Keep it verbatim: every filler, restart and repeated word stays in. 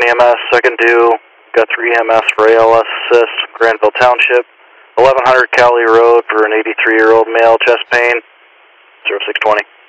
M S, second due, Guthrie E M S for A L S assist, Granville Township, eleven hundred Cowley Road for an eighty-three-year-old male, chest pain, zero six twenty.